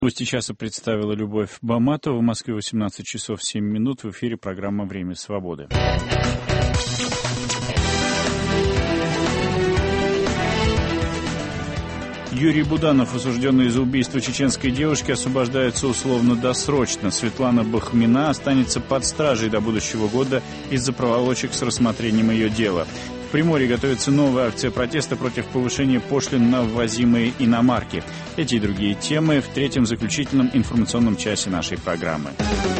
Новости часа представила Любовь Баматова. В Москве 18 часов 7 минут. В эфире программа «Время свободы». Юрий Буданов, осужденный за убийство чеченской девушки, освобождается условно-досрочно. Светлана Бахмина останется под стражей до будущего года из-за проволочек с рассмотрением ее дела. В Приморье готовится новая акция протеста против повышения пошлин на ввозимые иномарки. Эти и другие темы в третьем заключительном информационном часе нашей программы.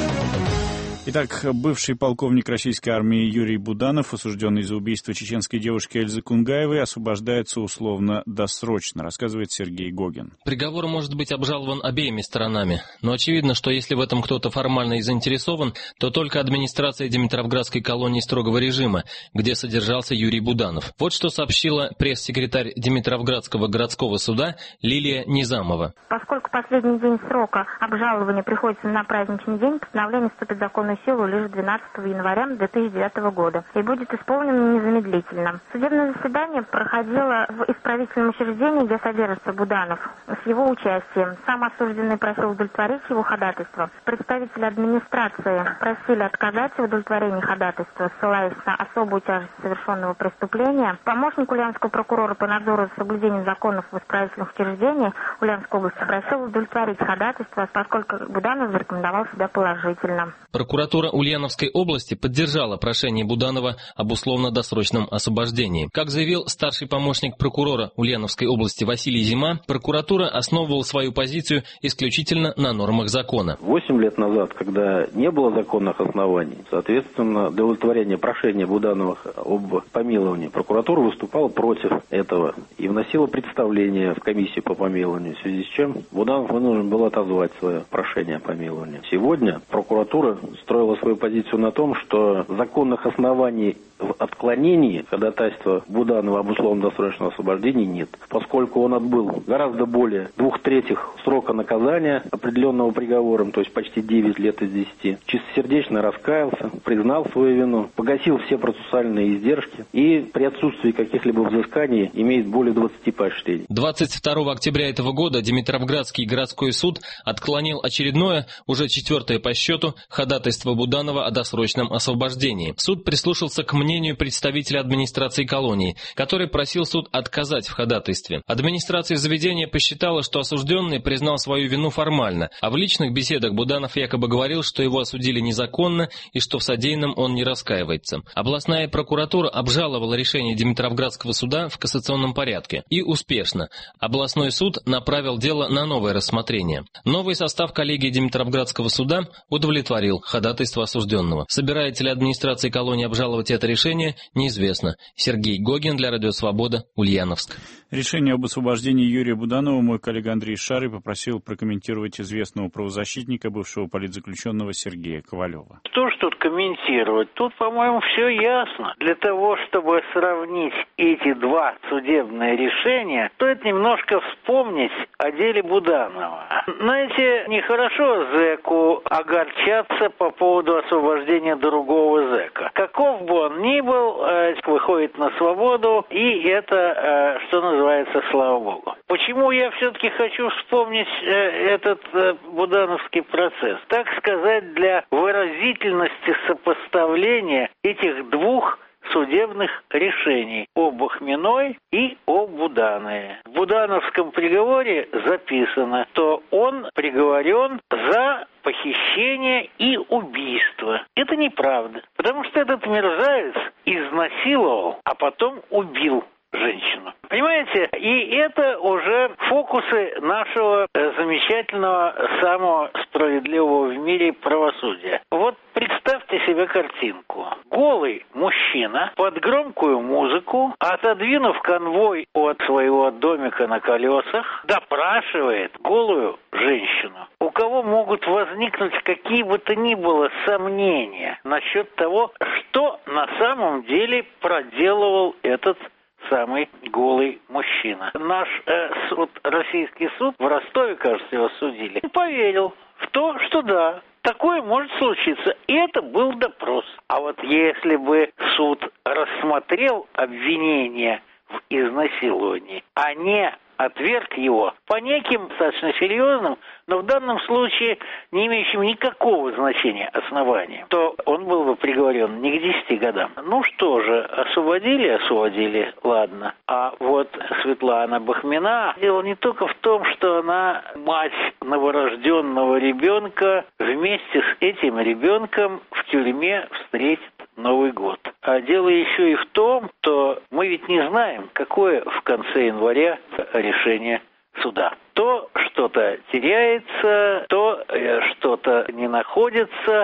Итак, бывший полковник российской армии Юрий Буданов, осужденный за убийство чеченской девушки Эльзы Кунгаевой, освобождается условно-досрочно, рассказывает Сергей Гогин. Приговор может быть обжалован обеими сторонами, но очевидно, что если в этом кто-то формально и заинтересован, то только администрация Димитровградской колонии строгого режима, где содержался Юрий Буданов. Вот что сообщила пресс-секретарь Димитровградского городского суда Лилия Низамова. Поскольку последний день срока обжалования приходится на праздничный день, постановление вступит в законную силу лишь 12 января 2009 года и будет исполнено незамедлительно. Судебное заседание проходило в исправительном учреждении, где содержится Буданов, с его участием. Сам осужденный просил удовлетворить его ходатайство. Представители администрации просили отказать в удовлетворении ходатайства, ссылаясь на особую тяжесть совершенного преступления. Помощник ульяновского прокурора по надзору за соблюдением законов в исправительных учреждениях Ульяновской области просил удовлетворить ходатайство, поскольку Буданов зарекомендовал себя положительно. Прокуратура Ульяновской области поддержала прошение Буданова об условно-досрочном освобождении. Как заявил старший помощник прокурора Ульяновской области Василий Зима, прокуратура основывала свою позицию исключительно на нормах закона. 8 лет назад, когда не было законных оснований, соответственно, для удовлетворения прошения Буданова об помиловании, прокуратура выступала против этого и вносила представление в комиссию по помилованию, в связи с чем Буданов вынужден был отозвать свое прошение о помиловании. Сегодня прокуратура строила свою позицию на том, что законных оснований в отклонении ходатайства Буданова об условно-досрочном освобождении нет, поскольку он отбыл гораздо более 2/3 срока наказания, определенного приговором, то есть почти 9 лет из 10, чистосердечно раскаялся, признал свою вину, погасил все процессуальные издержки и при отсутствии каких-либо взысканий имеет более 20 поощрений. 22 октября этого года Димитровградский городской суд отклонил очередное, уже 4-е по счету, ходатайство Буданова о досрочном освобождении. Суд прислушался к мнению представителя администрации колонии, который просил суд отказать в ходатайстве. Администрация заведения посчитала, что осужденный признал свою вину формально, а в личных беседах Буданов якобы говорил, что его осудили незаконно и что в содеянном он не раскаивается. Областная прокуратура обжаловала решение Димитровградского суда в кассационном порядке. И успешно. Областной суд направил дело на новое рассмотрение. Новый состав коллегии Димитровградского суда удовлетворил ходатайство осужденного. Собирается ли администрация колонии обжаловать это решение, неизвестно. Сергей Гогин для Радио Свобода, Ульяновск. Решение об освобождении Юрия Буданова мой коллега Андрей Шарый попросил прокомментировать известного правозащитника, бывшего политзаключенного Сергея Ковалева. Что ж тут комментировать? Тут, по-моему, все ясно. Для того, чтобы сравнить эти два судебные решения, стоит немножко вспомнить о деле Буданова. Знаете, нехорошо зэку огорчаться по поводу освобождения другого зэка. Каков бы он ни был, выходит на свободу, и это, что называется, слава богу. Почему я все-таки хочу вспомнить этот будановский процесс? Так сказать, для выразительности сопоставления этих двух судебных решений о Бахминой и о Буданове. В будановском приговоре записано, что он приговорен за похищение и убийство. Это неправда, потому что этот мерзавец изнасиловал, а потом убил женщину. Понимаете? И это уже фокусы нашего замечательного, самого справедливого в мире правосудия. Вот представьте себе картинку. Голый мужчина под громкую музыку, отодвинув конвой от своего домика на колесах, допрашивает голую женщину. У кого могут возникнуть какие бы то ни было сомнения насчет того, что на самом деле проделывал этот самый голый мужчина. Наш российский суд в Ростове, кажется, его судили, поверил в то, что да, такое может случиться. И это был допрос. А вот если бы суд рассмотрел обвинение в изнасиловании, а не отверг его по неким достаточно серьезным, но в данном случае не имеющим никакого значения основаниям, то он был бы приговорен не к 10 годам. Ну что же, освободили, ладно. А вот Светлана Бахмина, дело не только в том, что она мать новорожденного ребенка, вместе с этим ребенком в тюрьме встретит Новый год. А дело еще и в том, что мы ведь не знаем, какое в конце января решение суда. То что-то теряется, то что-то не находится.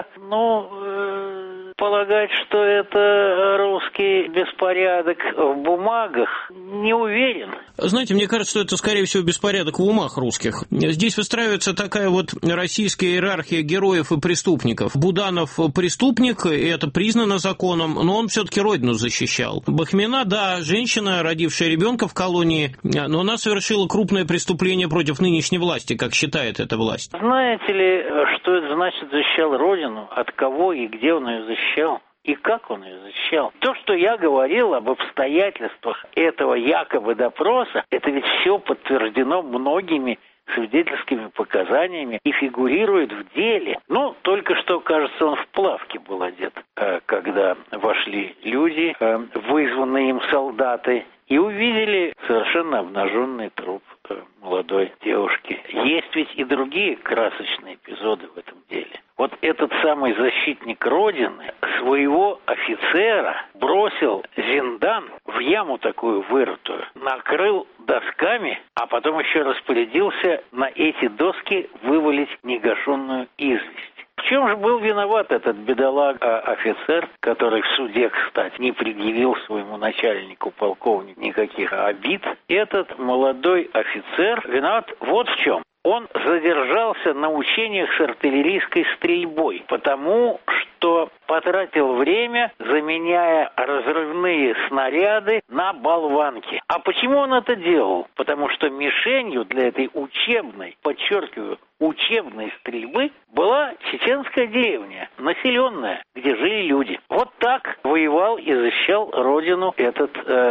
Полагать, что это русский беспорядок в бумагах, не уверен. Знаете, мне кажется, что это, скорее всего, беспорядок в умах русских. Здесь выстраивается такая вот российская иерархия героев и преступников. Буданов преступник, и это признано законом, но он все-таки родину защищал. Бахмина, да, женщина, родившая ребенка в колонии, но она совершила крупное преступление против нынешней власти, как считает эта власть. Знаете ли, что это значит защищал родину, от кого и где он ее защищал? И как он ее защищал? То, что я говорил об обстоятельствах этого якобы допроса, это ведь все подтверждено многими свидетельскими показаниями и фигурирует в деле. Только что, кажется, он в плавке был одет, когда вошли люди, вызванные им солдаты, и увидели совершенно обнаженный труп молодой девушки. Есть ведь и другие красочные эпизоды в этом деле. Вот этот самый защитник Родины своего офицера бросил зиндан в яму такую вырытую, накрыл досками, а потом еще распорядился на эти доски вывалить негашенную известь. В чем же был виноват этот бедолага-офицер, который в суде, кстати, не предъявил своему начальнику, полковнику, никаких обид? Этот молодой офицер виноват вот в чем. Он задержался на учениях с артиллерийской стрельбой, потому что потратил время, заменяя разрывные снаряды на болванки. А почему он это делал? Потому что мишенью для этой учебной, подчеркиваю, учебной стрельбы была чеченская деревня, населенная, где жили люди. Вот так воевал и защищал родину этот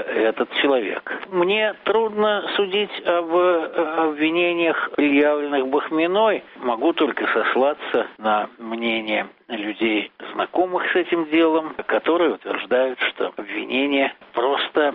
человек. Мне трудно судить об обвинениях, предъявленных Бахминой. Могу только сослаться на мнение людей, знакомых с этим делом, которые утверждают, что обвинение просто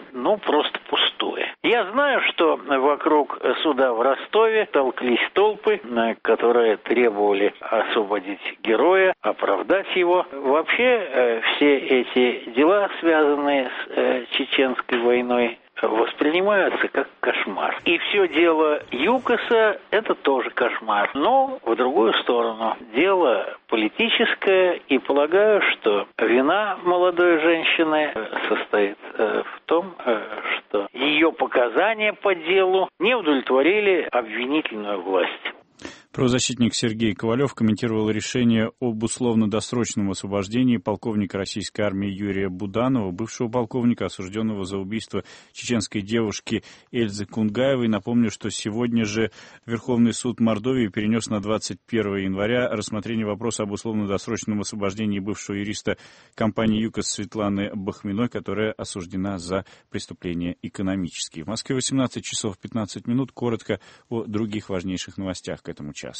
пустое. Я знаю, что вокруг суда в Ростове толклись толпы, которые требовали освободить героя, оправдать его. Вообще, все эти дела, связанные с чеченской войной, воспринимаются как кошмар. И все дело ЮКОСа – это тоже кошмар, но в другую сторону. Дело политическое, и полагаю, что вина молодой женщины состоит в том, что ее показания по делу не удовлетворили обвинительную власть. Правозащитник Сергей Ковалев комментировал решение об условно-досрочном освобождении полковника российской армии Юрия Буданова, бывшего полковника, осужденного за убийство чеченской девушки Эльзы Кунгаевой. Напомню, что сегодня же Верховный суд Мордовии перенес на 21 января рассмотрение вопроса об условно-досрочном освобождении бывшего юриста компании ЮКОС Светланы Бахминой, которая осуждена за преступления экономические. В Москве 18 часов 15 минут. Коротко о других важнейших новостях к этому часу.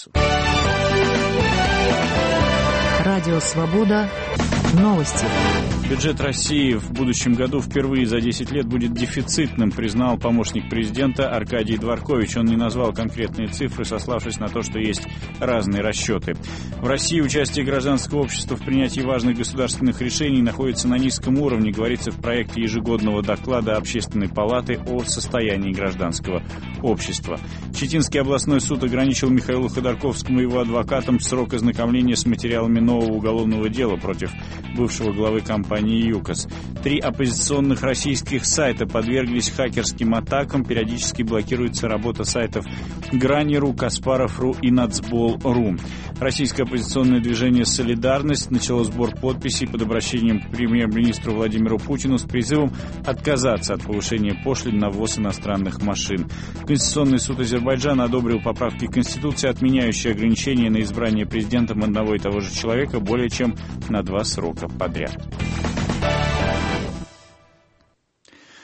Радио «Свобода». Новости. Бюджет России в будущем году впервые за 10 лет будет дефицитным, признал помощник президента Аркадий Дворкович. Он не назвал конкретные цифры, сославшись на то, что есть разные расчеты. В России участие гражданского общества в принятии важных государственных решений находится на низком уровне, говорится в проекте ежегодного доклада Общественной палаты о состоянии гражданского общества. Читинский областной суд ограничил Михаилу Ходорковскому и его адвокатам срок ознакомления с материалами нового уголовного дела против бывшего главы компании ЮКОС. 3 оппозиционных российских сайта подверглись хакерским атакам. Периодически блокируется работа сайтов Грани.ру, Каспаров.ру и Нацбол.ру. Российское оппозиционное движение «Солидарность» начало сбор подписей под обращением к премьер-министру Владимиру Путину с призывом отказаться от повышения пошлин на ввоз иностранных машин. Конституционный суд Азербайджана одобрил поправки к Конституции, отменяющие ограничения на избрание президентом одного и того же человека более чем на 2 срока подряд.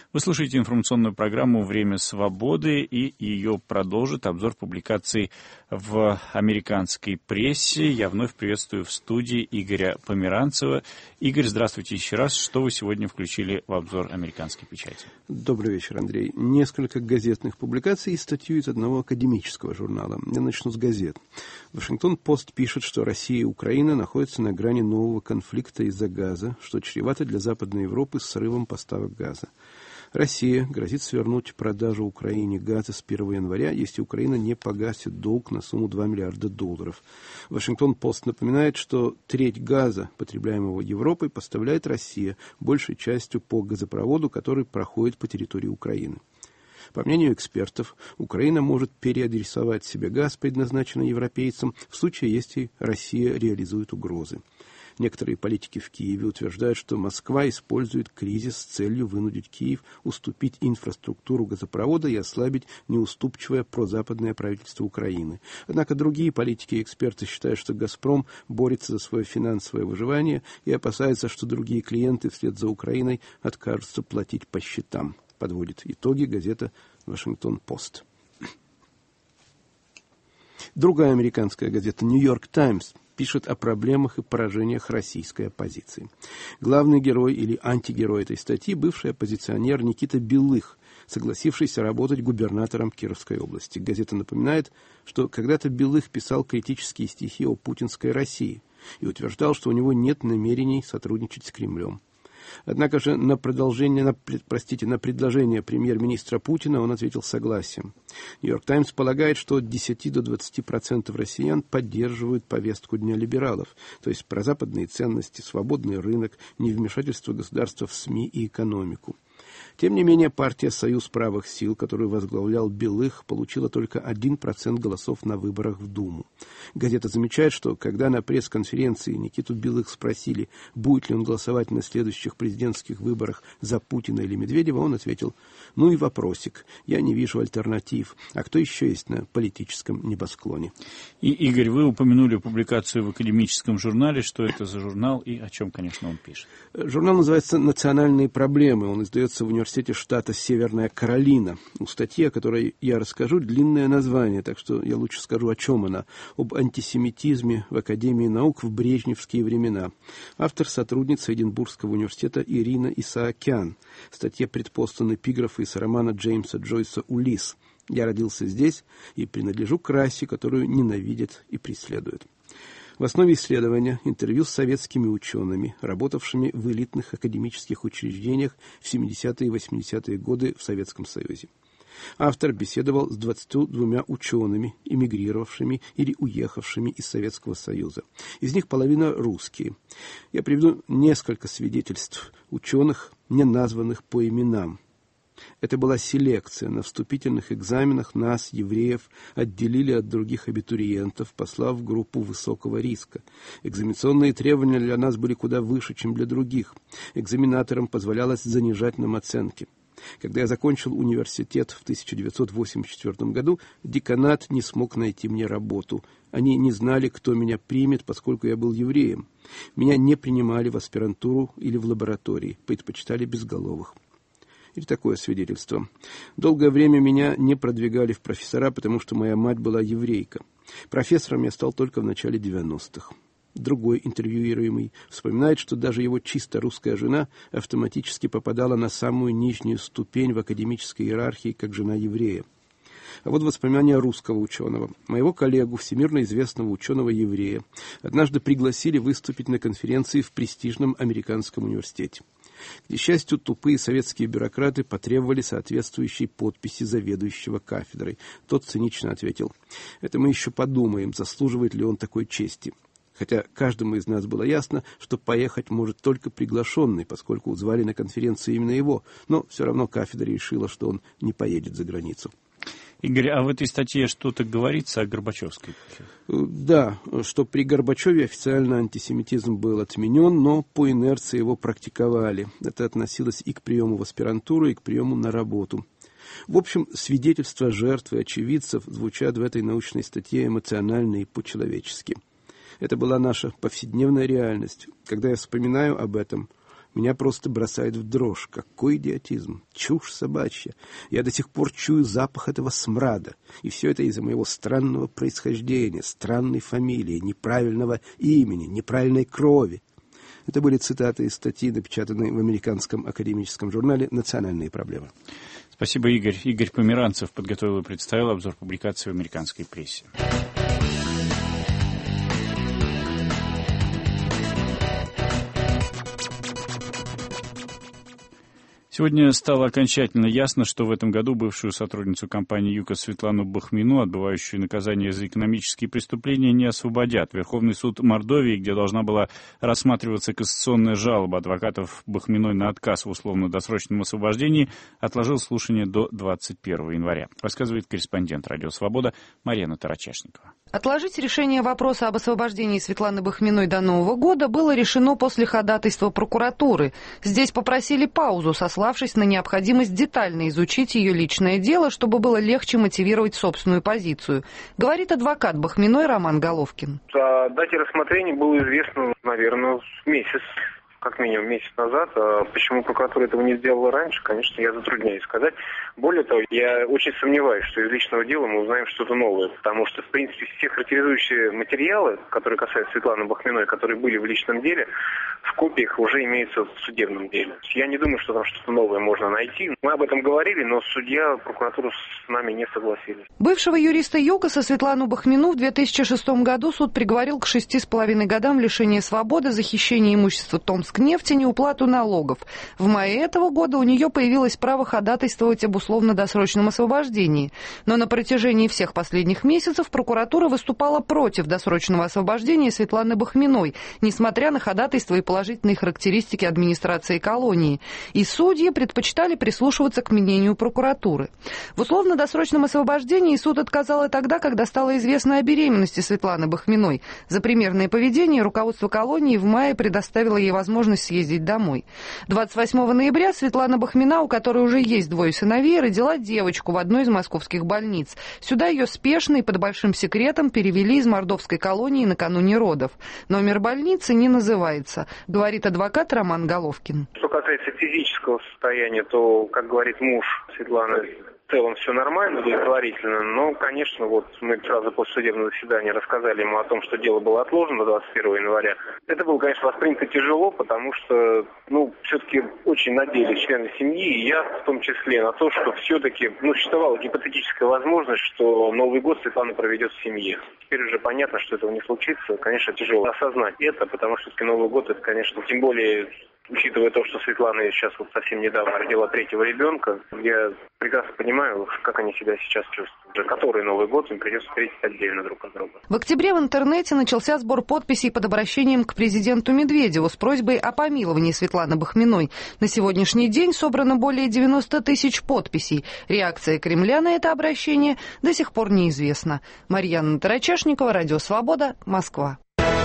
Вы слушаете информационную программу «Время свободы», и ее продолжит обзор публикаций в американской прессе. Я вновь приветствую в студии Игоря Померанцева. Игорь, здравствуйте еще раз. Что вы сегодня включили в обзор американской печати? Добрый вечер, Андрей. Несколько газетных публикаций и статью из одного академического журнала. Я начну с газет. «Вашингтон-Пост» пишет, что Россия и Украина находятся на грани нового конфликта из-за газа, что чревато для Западной Европы срывом поставок газа. Россия грозит свернуть продажу Украине газа с 1 января, если Украина не погасит долг на сумму $2 миллиарда. Вашингтон-Пост напоминает, что треть газа, потребляемого Европой, поставляет Россия, большей частью по газопроводу, который проходит по территории Украины. По мнению экспертов, Украина может переадресовать себе газ, предназначенный европейцам, в случае, если Россия реализует угрозы. Некоторые политики в Киеве утверждают, что Москва использует кризис с целью вынудить Киев уступить инфраструктуру газопровода и ослабить неуступчивое прозападное правительство Украины. Однако другие политики и эксперты считают, что «Газпром» борется за свое финансовое выживание и опасается, что другие клиенты вслед за Украиной откажутся платить по счетам. Подводит итоги газета «Вашингтон-Пост». Другая американская газета «Нью-Йорк Таймс» пишет о проблемах и поражениях российской оппозиции. Главный герой или антигерой этой статьи – бывший оппозиционер Никита Белых, согласившийся работать губернатором Кировской области. Газета напоминает, что когда-то Белых писал критические стихи о путинской России и утверждал, что у него нет намерений сотрудничать с Кремлем. Однако же на предложение премьер-министра Путина он ответил согласием. «Нью-Йорк Таймс» полагает, что от 10 до 20% россиян поддерживают повестку Дня либералов, то есть прозападные ценности, свободный рынок, невмешательство государства в СМИ и экономику. Тем не менее, партия «Союз правых сил», которую возглавлял Белых, получила только 1% голосов на выборах в Думу. Газета замечает, что когда на пресс-конференции Никиту Белых спросили, будет ли он голосовать на следующих президентских выборах за Путина или Медведева, он ответил: «Ну и вопросик, я не вижу альтернатив. А кто еще есть на политическом небосклоне?» И, Игорь, вы упомянули публикацию в академическом журнале. Что это за журнал и о чем, конечно, он пишет? Журнал называется «Национальные проблемы». Он издается в университете штата Северная Каролина. У статьи, о которой я расскажу, длинное название, так что я лучше скажу, о чем она. Об антисемитизме в Академии наук в брежневские времена. Автор — сотрудница Эдинбургского университета Ирина Исаакян. В статье предпосланы эпиграфы из романа Джеймса Джойса «Улисс». «Я родился здесь и принадлежу к расе, которую ненавидят и преследуют». В основе исследования интервью с советскими учеными, работавшими в элитных академических учреждениях в 70-е и 80-е годы в Советском Союзе. Автор беседовал с 22 учеными, эмигрировавшими или уехавшими из Советского Союза. Из них половина русские. Я приведу несколько свидетельств ученых, не названных по именам. Это была селекция. На вступительных экзаменах нас, евреев, отделили от других абитуриентов, послав в группу высокого риска. Экзаменационные требования для нас были куда выше, чем для других. Экзаменаторам позволялось занижать нам оценки. Когда я закончил университет в 1984 году, деканат не смог найти мне работу. Они не знали, кто меня примет, поскольку я был евреем. Меня не принимали в аспирантуру или в лаборатории, предпочитали безголовых. Или такое свидетельство. Долгое время меня не продвигали в профессора, потому что моя мать была еврейка. Профессором я стал только в начале 90-х. Другой интервьюируемый вспоминает, что даже его чисто русская жена автоматически попадала на самую нижнюю ступень в академической иерархии, как жена еврея. А вот воспоминания русского ученого. Моего коллегу, всемирно известного ученого-еврея, однажды пригласили выступить на конференции в престижном американском университете. К несчастью, тупые советские бюрократы потребовали соответствующей подписи заведующего кафедрой. Тот цинично ответил: «Это мы еще подумаем, заслуживает ли он такой чести». Хотя каждому из нас было ясно, что поехать может только приглашенный, поскольку звали на конференцию именно его, но все равно кафедра решила, что он не поедет за границу. Игорь, а в этой статье что-то говорится о Горбачевской? Да, что при Горбачеве официально антисемитизм был отменен, но по инерции его практиковали. Это относилось и к приему в аспирантуру, и к приему на работу. В общем, свидетельства жертв и очевидцев звучат в этой научной статье эмоционально и по-человечески. Это была наша повседневная реальность. Когда я вспоминаю об этом, Меня просто бросает в дрожь. Какой идиотизм! Чушь собачья! Я до сих пор чую запах этого смрада. И все это из-за моего странного происхождения, странной фамилии, неправильного имени, неправильной крови. Это были цитаты из статьи, напечатанной в американском академическом журнале «Национальные проблемы». Спасибо, Игорь. Игорь Померанцев подготовил и представил обзор публикаций в американской прессе. Сегодня стало окончательно ясно, что в этом году бывшую сотрудницу компании ЮКОС Светлану Бахмину, отбывающую наказание за экономические преступления, не освободят. Верховный суд Мордовии, где должна была рассматриваться кассационная жалоба адвокатов Бахминой на отказ в условно-досрочном освобождении, отложил слушание до 21 января. Рассказывает корреспондент «Радио Свобода» Марьяна Тарачешникова. Отложить решение вопроса об освобождении Светланы Бахминой до Нового года было решено после ходатайства прокуратуры. Здесь попросили паузу, сославшись на необходимость детально изучить ее личное дело, чтобы было легче мотивировать собственную позицию, говорит адвокат Бахминой Роман Головкин. О дате рассмотрения было известно, наверное, месяц. Как минимум месяц назад. А почему прокуратура этого не сделала раньше, конечно, я затрудняюсь сказать. Более того, я очень сомневаюсь, что из личного дела мы узнаем что-то новое, потому что, в принципе, все характеризующие материалы, которые касаются Светланы Бахминой, которые были в личном деле, в копиях уже имеются в судебном деле. Я не думаю, что там что-то новое можно найти. Мы об этом говорили, но судья, прокуратура с нами не согласились. Бывшего юриста ЮКОСа Светлану Бахмину в 2006 году суд приговорил к 6,5 годам лишения свободы за хищение имущества Томскнефти, неуплату налогов. В мае этого года у нее появилось право ходатайствовать об условно-досрочном освобождении. Но на протяжении всех последних месяцев прокуратура выступала против досрочного освобождения Светланы Бахминой, несмотря на ходатайство и положительные характеристики администрации колонии. И судьи предпочитали прислушиваться к мнению прокуратуры. В условно-досрочном освобождении суд отказал и тогда, когда стало известно о беременности Светланы Бахминой. За примерное поведение руководство колонии в мае предоставило ей возможность съездить домой. 28 ноября Светлана Бахмина, у которой уже есть двое сыновей, родила девочку в одной из московских больниц. Сюда ее спешно и под большим секретом перевели из мордовской колонии накануне родов. Номер больницы не называется, говорит адвокат Роман Головкин. Что касается физического состояния, то, как говорит муж Светланы, в целом все нормально, удовлетворительно, но, конечно, вот мы сразу после судебного заседания рассказали ему о том, что дело было отложено до 21 января. Это было, конечно, воспринято тяжело, потому что, все-таки очень надеялись члены семьи, и я в том числе, на то, что все-таки, существовала гипотетическая возможность, что Новый год Светлана проведет в семье. Теперь уже понятно, что этого не случится. Конечно, тяжело осознать это, потому что все-таки Новый год, это, конечно, тем более... Учитывая то, что Светлана сейчас вот совсем недавно родила третьего ребенка, я прекрасно понимаю, как они себя сейчас чувствуют. Который Новый год им придется встретить отдельно друг от друга. В октябре в интернете начался сбор подписей под обращением к президенту Медведеву с просьбой о помиловании Светланы Бахминой. На сегодняшний день собрано более 90 тысяч подписей. Реакция Кремля на это обращение до сих пор неизвестна. Марьяна Тарачешникова, Радио Свобода, Москва.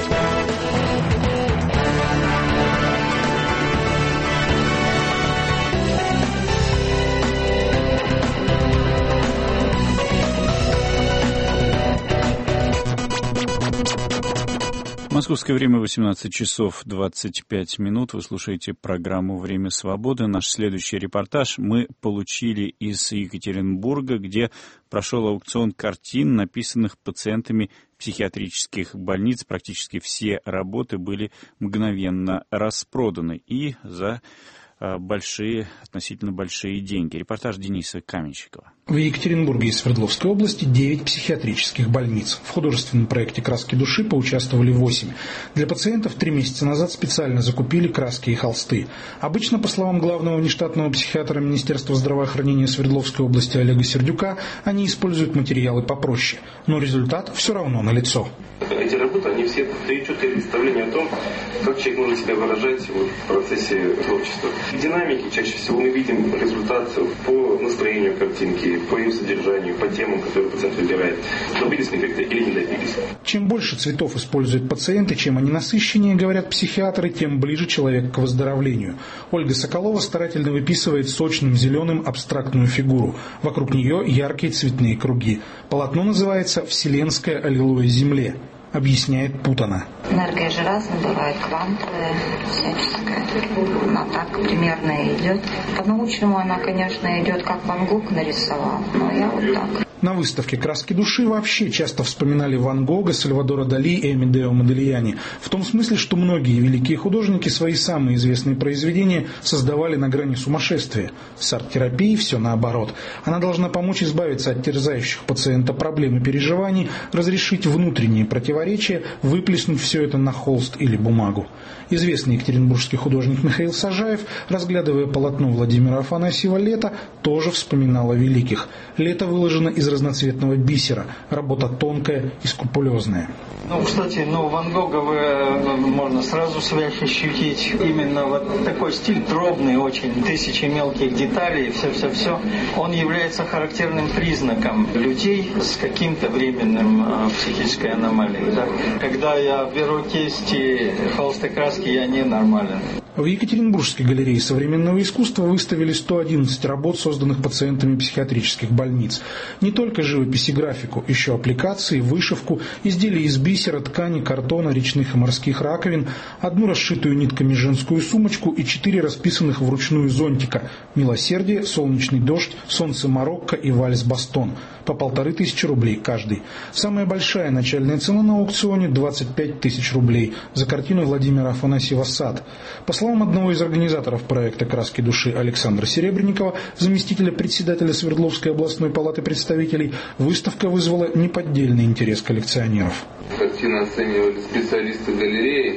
Московское время 18 часов 25 минут. Вы слушаете программу «Время свободы». Наш следующий репортаж мы получили из Екатеринбурга, где прошел аукцион картин, написанных пациентами психиатрических больниц. Практически все работы были мгновенно распроданы и за относительно большие деньги. Репортаж Дениса Каменщикова. В Екатеринбурге и Свердловской области 9 психиатрических больниц. В художественном проекте «Краски души» поучаствовали 8. Для пациентов 3 месяца назад специально закупили краски и холсты. Обычно, по словам главного внештатного психиатра Министерства здравоохранения Свердловской области Олега Сердюка, они используют материалы попроще. Но результат все равно налицо. Эти работы, они все дают четкое представление о том, как человек может себя выражать в процессе творчества. В динамике чаще всего мы видим результат по настроению картинки, по ее содержанию, по темам, которые пациент выбирает. Добились эффекта или не добились. Чем больше цветов используют пациенты, чем они насыщеннее, говорят психиатры, тем ближе человек к выздоровлению. Ольга Соколова старательно выписывает сочным зеленым абстрактную фигуру. Вокруг нее яркие цветные круги. Полотно называется «Вселенская аллилуйя Земле». объясняет Путана. Энергия же разная бывает, квантовая, всяческая. Она так примерно идет. По-научному она, конечно, идет, как Ван Гог нарисовал, но я вот так. На выставке «Краски души» вообще часто вспоминали Ван Гога, Сальвадора Дали и Амедео Модильяни. В том смысле, что многие великие художники свои самые известные произведения создавали на грани сумасшествия. С арт-терапией все наоборот. Она должна помочь избавиться от терзающих пациента проблем и переживаний, разрешить внутренние противоречия, выплеснуть все это на холст или бумагу. Известный екатеринбургский художник Михаил Сажаев, разглядывая полотно Владимира Афанасьева «Лето», тоже вспоминал о великих. «Лето» выложено из разноцветного бисера, работа тонкая и скрупулезная. Кстати, Ван Гога можно сразу связь ощутить. Именно вот такой стиль дробный очень, тысячи мелких деталей, все. Он является характерным признаком людей с каким-то временным психической аномалией. Да? Когда я беру кисти, холсты, краски, я ненормален. В Екатеринбургской галерее современного искусства выставили 111 работ, созданных пациентами психиатрических больниц. Не только живопись и графику, еще аппликации, вышивку, изделия из бисера, ткани, картона, речных и морских раковин, одну расшитую нитками женскую сумочку и 4 расписанных вручную зонтика «Милосердие», «Солнечный дождь», «Солнце Марокко» и «Вальс-Бастон». По 1500 рублей каждый. Самая большая начальная цена на аукционе – 25 000 рублей за картину Владимира Афанасьева «Сад». По словам одного из организаторов проекта «Краски души» Александра Серебренникова, заместителя председателя Свердловской областной палаты представителей, выставка вызвала неподдельный интерес коллекционеров. Картины оценивали специалисты галереи,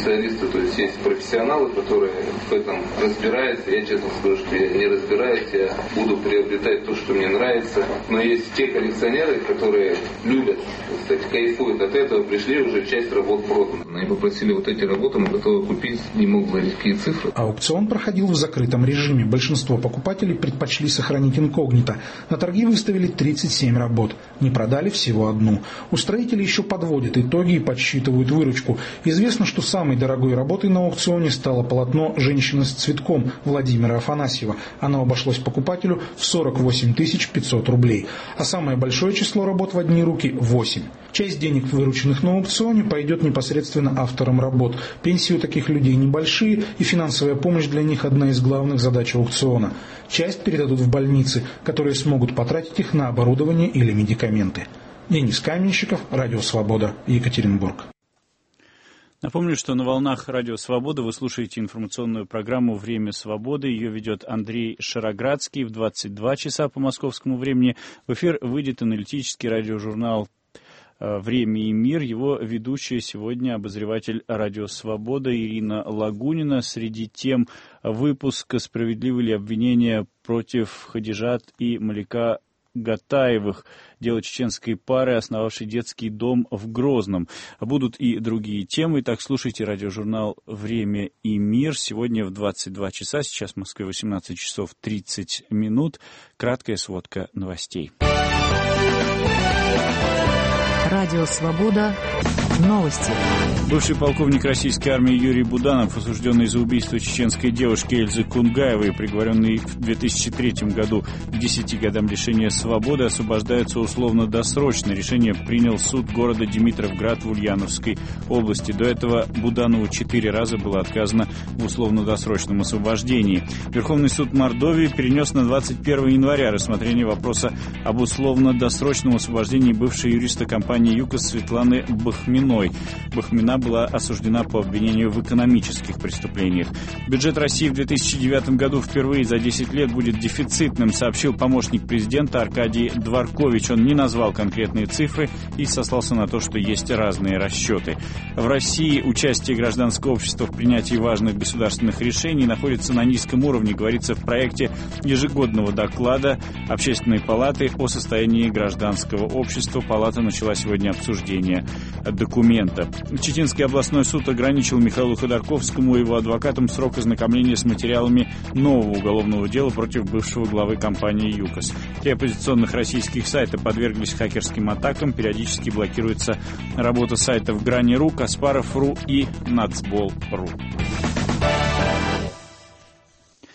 то есть профессионалы, которые в этом разбираются. Я честно скажу, что я не разбираюсь, я буду приобретать то, что мне нравится. Но есть те коллекционеры, которые любят, кстати, кайфуют от этого, пришли, уже часть работ продана. И попросили вот эти работы, мы готовы купить, не мог говорить какие цифры. Аукцион проходил в закрытом режиме. Большинство покупателей предпочли сохранить инкогнито. На торги выставили 37 работ. Не продали всего одну. Устроители еще подводят итоги и подсчитывают выручку. Известно, что самой дорогой работой на аукционе стало полотно «Женщина с цветком» Владимира Афанасьева. Оно обошлось покупателю в 48 500 рублей. А самое большое число работ в одни руки – 8. Часть денег, вырученных на аукционе, пойдет непосредственно авторам работ. Пенсии у таких людей небольшие, и финансовая помощь для них – одна из главных задач аукциона. Часть передадут в больницы, которые смогут потратить их на оборудование или медикаменты. Денис Каменщиков, Радио Свобода, Екатеринбург. Напомню, что на волнах Радио Свобода вы слушаете информационную программу «Время свободы». Ее ведет Андрей Шароградский. В 22 часа по московскому времени в эфир выйдет аналитический радиожурнал «Время и мир». Его ведущая сегодня обозреватель «Радио Свобода» Ирина Лагунина. Среди тем выпуска «Справедливы ли обвинения против Хадижат и Малика Гатаевых, дело чеченской пары, основавшей детский дом в Грозном». Будут и другие темы. Итак, слушайте радиожурнал «Время и мир». Сегодня в 22 часа, сейчас в Москве 18 часов 30 минут. Краткая сводка новостей. Радио «Свобода». Новости. Бывший полковник российской армии Юрий Буданов, осужденный за убийство чеченской девушки Эльзы Кунгаевой, приговоренный в 2003 году к 10 годам лишения свободы, освобождается условно-досрочно. Решение принял суд города Димитровград в Ульяновской области. До этого Буданову 4 раза было отказано в условно-досрочном освобождении. Верховный суд Мордовии перенес на 21 января рассмотрение вопроса об условно-досрочном освобождении бывшей юриста компании «ЮКОС» Светланы Бахминой. Бахмина была осуждена по обвинению в экономических преступлениях. Бюджет России в 2009 году впервые за 10 лет будет дефицитным, сообщил помощник президента Аркадий Дворкович. Он не назвал конкретные цифры и сослался на то, что есть разные расчеты. В России участие гражданского общества в принятии важных государственных решений находится на низком уровне, говорится в проекте ежегодного доклада Общественной палаты о состоянии гражданского общества. Палата начала сегодня обсуждение документа. Читинский областной суд ограничил Михаилу Ходорковскому и его адвокатам срок ознакомления с материалами нового уголовного дела против бывшего главы компании «ЮКОС». 3 оппозиционных российских сайта подверглись хакерским атакам. Периодически блокируется работа сайтов «Грани.ру», «Каспаров.ру» и «Нацбол.ру». В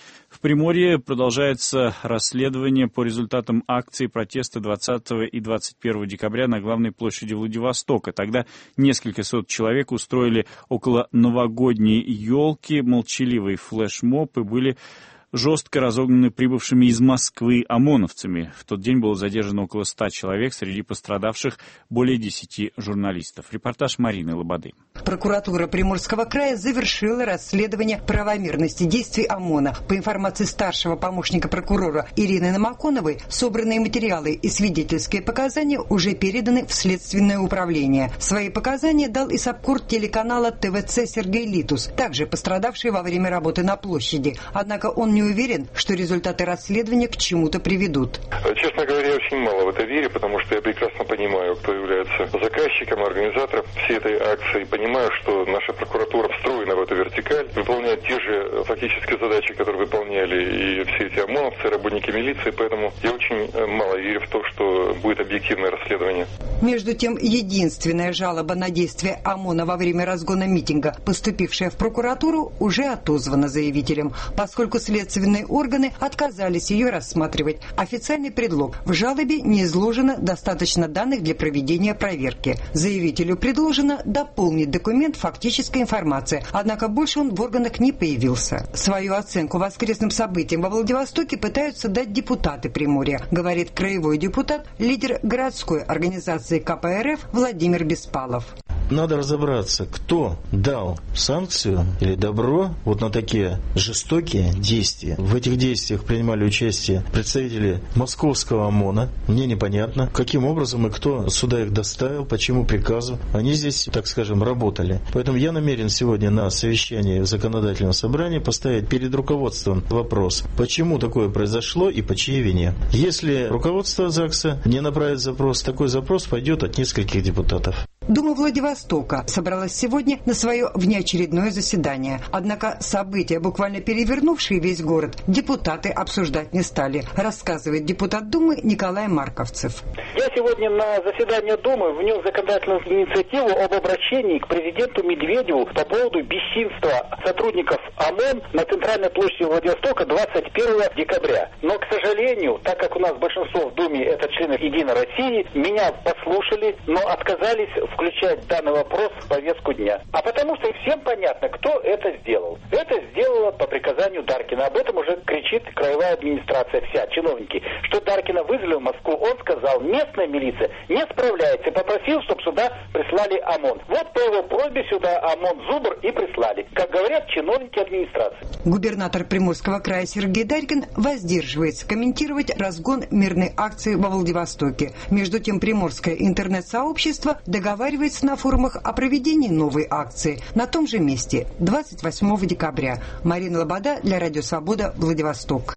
Приморье продолжается расследование по результатам акции протеста 20 и 21 декабря на главной площади Владивостока. Тогда несколько сот человек устроили около новогодней елки молчаливый флешмоб и были жестко разогнаны прибывшими из Москвы ОМОНовцами. В тот день было задержано около 100 человек, среди пострадавших более 10 журналистов. Репортаж Марины Лободы. Прокуратура Приморского края завершила расследование правомерности действий ОМОНа. По информации старшего помощника прокурора Ирины Намаконовой, собранные материалы и свидетельские показания уже переданы в Следственное управление. Свои показания дал и сапкор телеканала ТВЦ Сергей Литус, также пострадавший во время работы на площади. Однако он не уверен, что результаты расследования к чему-то приведут. Честно говоря, я очень мало в это верю, потому что я прекрасно понимаю, кто является заказчиком, организатором всей этой акции. Понимаю, что наша прокуратура встроена в эту вертикаль, выполняет те же фактически задачи, которые выполняли и все эти ОМОНовцы, работники милиции, поэтому я очень мало верю в то, что будет объективное расследование. Между тем, единственная жалоба на действия ОМОНа во время разгона митинга, поступившая в прокуратуру, уже отозвана заявителем, поскольку следственные органы отказались ее рассматривать. Официальный предлог: в жалобе не изложено достаточно данных для проведения проверки. Заявителю предложено дополнить документ фактической информации, однако больше он в органах не появился. Свою оценку воскресным событиям во Владивостоке пытаются дать депутаты Приморья, говорит краевой депутат, лидер городской организации КПРФ Владимир Беспалов. Надо разобраться, кто дал санкцию или добро вот на такие жестокие действия. В этих действиях принимали участие представители московского ОМОНа. Мне непонятно, каким образом и кто сюда их доставил, по чьему приказу. Они здесь, так скажем, работали. Поэтому я намерен сегодня на совещании в законодательном собрании поставить перед руководством вопрос, почему такое произошло и по чьей вине. Если руководство ЗАГСа не направит запрос, такой запрос пойдет от нескольких депутатов. Дума Владивостока собралась сегодня на свое внеочередное заседание. Однако события, буквально перевернувшие весь город, депутаты обсуждать не стали, рассказывает депутат Думы Николай Марковцев. Я сегодня на заседании Думы внес законодательную инициативу об обращении к президенту Медведеву по поводу бесчинства сотрудников ОМОН на центральной площади Владивостока 21 декабря. Но, к сожалению, так как у нас большинство в Думе это члены Единой России, меня послушали, но отказались включать данный вопрос в повестку дня. А потому что всем понятно, кто это сделал. Это сделала по приказанию Даркина. Об этом уже кричит краевая администрация вся, чиновники. Что Даркина вызвали в Москву, он сказал, местная милиция не справляется. И попросил, чтобы сюда прислали ОМОН. Вот по его просьбе сюда ОМОН Зубр и прислали. Как говорят чиновники администрации. Губернатор Приморского края Сергей Даркин воздерживается комментировать разгон мирной акции во Владивостоке. Между тем, приморское интернет-сообщество договаривается на форумах о проведении новой акции на том же месте 28 декабря. Марина Лобода для Радио Свобода, Владивосток.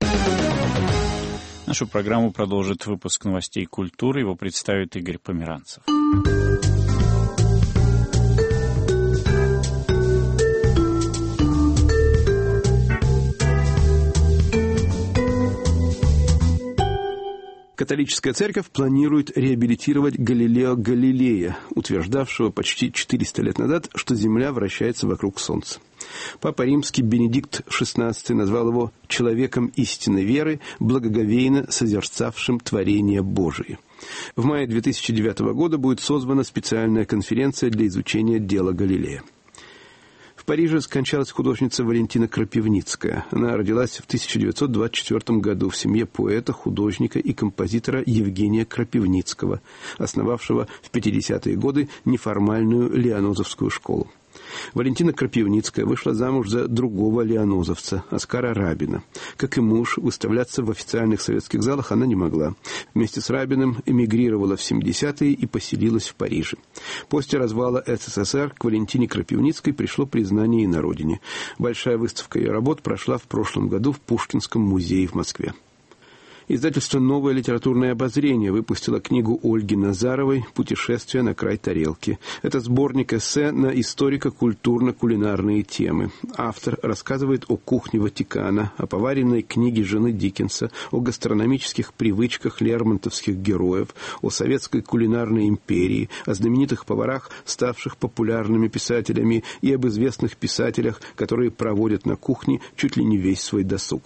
Нашу программу продолжит выпуск новостей культуры. Его представит Игорь Померанцев. Католическая церковь планирует реабилитировать Галилео Галилея, утверждавшего почти 400 лет назад, что Земля вращается вокруг Солнца. Папа Римский Бенедикт XVI назвал его «человеком истинной веры, благоговейно созерцавшим творение Божие». В мае 2009 года будет созвана специальная конференция для изучения дела Галилея. В Париже скончалась художница Валентина Крапивницкая. Она родилась в 1924 году в семье поэта, художника и композитора Евгения Крапивницкого, основавшего в 50-е годы неформальную лианозовскую школу. Валентина Крапивницкая вышла замуж за другого лианозовца, Оскара Рабина. Как и муж, выставляться в официальных советских залах она не могла. Вместе с Рабиным эмигрировала в 70-е и поселилась в Париже. После развала СССР к Валентине Крапивницкой пришло признание и на родине. Большая выставка ее работ прошла в прошлом году в Пушкинском музее в Москве. Издательство «Новое литературное обозрение» выпустило книгу Ольги Назаровой «Путешествие на край тарелки». Это сборник эссе на историко-культурно-кулинарные темы. Автор рассказывает о кухне Ватикана, о поваренной книге жены Диккенса, о гастрономических привычках лермонтовских героев, о советской кулинарной империи, о знаменитых поварах, ставших популярными писателями, и об известных писателях, которые проводят на кухне чуть ли не весь свой досуг.